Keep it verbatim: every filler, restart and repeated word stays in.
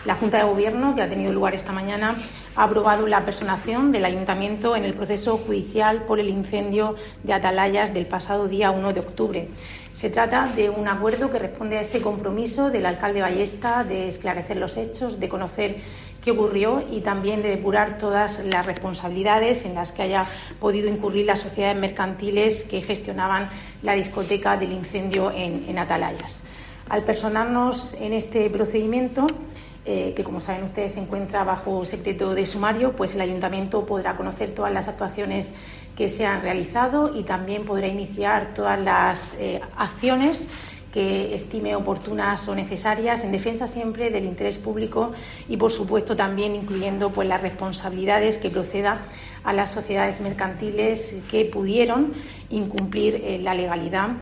La Junta de Gobierno, que ha tenido lugar esta mañana, ha aprobado la personación del Ayuntamiento en el proceso judicial por el incendio de Atalayas del pasado día uno de octubre. Se trata de un acuerdo que responde a ese compromiso del alcalde Ballesta de esclarecer los hechos, de conocer qué ocurrió y también de depurar todas las responsabilidades en las que haya podido incurrir las sociedades mercantiles que gestionaban la discoteca del incendio en, en Atalayas. Al personarnos en este procedimiento, eh, que como saben ustedes se encuentra bajo secreto de sumario, pues el Ayuntamiento podrá conocer todas las actuaciones que se han realizado y también podrá iniciar todas las eh, acciones que estime oportunas o necesarias en defensa siempre del interés público y, por supuesto, también incluyendo pues, las responsabilidades que proceda a las sociedades mercantiles que pudieron incumplir eh, la legalidad.